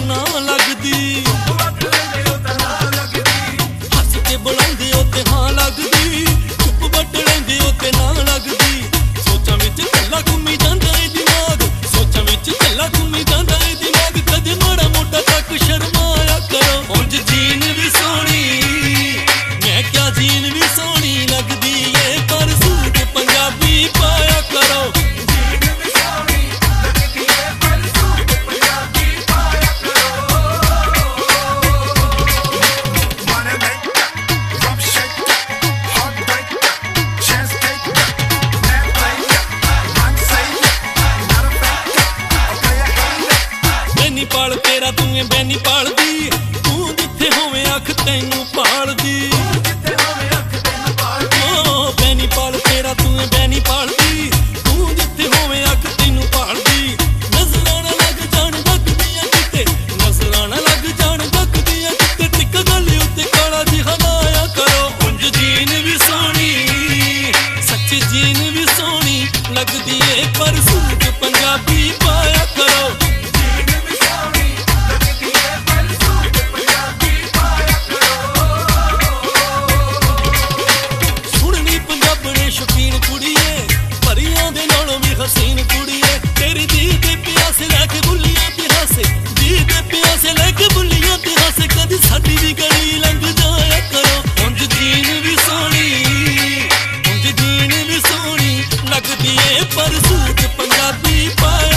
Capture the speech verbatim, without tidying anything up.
ना लगदी, हस के बुलांदे ओ ते हां लगदी, चुप वट लैंदे ओ ते ना लगदी। सोचां विच कल्ला घुम्मी जांदा ए दिमाग, सोचां विच कल्ला घुम्मी जांदा ए दिमाग। कदे माड़ा मोटा तक शर्माया करो, उंज जीन भी सोहनी, मैं क्या जीन भी सोहनी लगदी ए, पर सूट पंजाबी पाया करो। पाल तेरा तू बैनी पालदी, तू जिथे होवे अख तैनू पालदी। बैनी पाल तेरा तू बैनी पालदी, तू जिथे होवे अख तैनू पालदी। नजरां ना लग जान लगदियां किते, नजरां ना लग जान लगदियां किते, टिक गल उत्ते काला जिहा लाया करो। उंज जीन भी सोहनी, सच जीन भी सोहनी लगदी ए, पर सूट पंजाबी पाया करो। शौकीन कुड़िए परियां दे नालों भी हसीन कुड़िए, तेरी दी दे प्यासे लैके बुल्लियां ते हासे, दी दे प्यासे लैके बुल्लियां ते हासे। कदी साडी भी गली लंघ जाया करो। उंज जीन भी सोहनी, उंज जीन भी सोहनी लगदी ए, पर सूट पंजाबी पाया